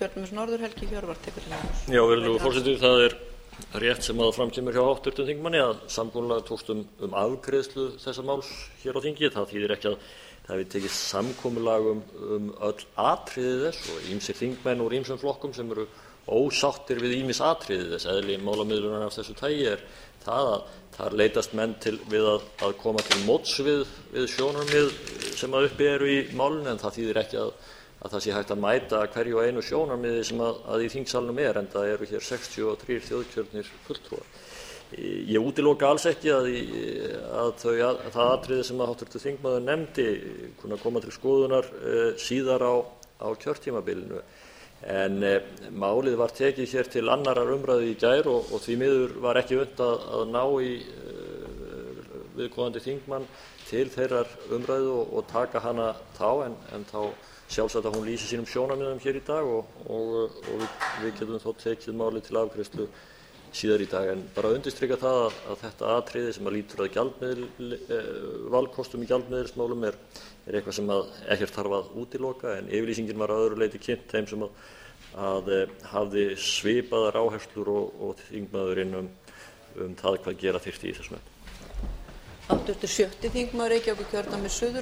Suðurkjördæmis norður. Helgi Hjörvar tekur til máls. Já, virðulegur forseti, það rétt sem fram kemur hjá háttvirtum þingmanni að samkomulag tókst afgreiðslu þessa máls hér á þingi. Það þýðir ekki að það hafi tekist samkomulag öll atriði þess og ýmsir þingmenn úr ýmsum flokkum sem eru ósáttir við ýmis atriði þess. Eðli málamiðlunar af þessu tagi það að þar leitast menn við að koma til móts við sjónarmið sem uppi eru í málinu, en það þýðir ekki að það sé hægt að mæta hverju og einu sjónarmiði sem í þingsalnum enda eru hér 63 þjóðkjörnir fulltrúar. Ég útiloka alls ekki að það atriði sem háttvirtur þingmaður nefndi kunna koma til skoðunar síðar á kjörtímabilinu, en málið var tekið hér til annarrar umræðu í gær og því miður var ekki unnt að ná í viðkomandi þingmann til þeirrar umræðu og taka hana þá, en þá sjálfsagt að hún lýsi sínum sjónarmiðum hér í dag og við getum þá tekið málið til afgreiðslu síðar í dag. En bara að undirstrika það að þetta atriði sem lýtur að valkostum í gjaldmiðilsmálum er eitthvað sem ekkert þarf að útiloka, en yfirlýsingin var að öðru leyti kynnt þeim sem hafði svipaðar áherslur og þingmaðurinn það hvað gera þyrfti í þessum efnum. 87. þingmaður Reykjavíkurkjördæmis suður,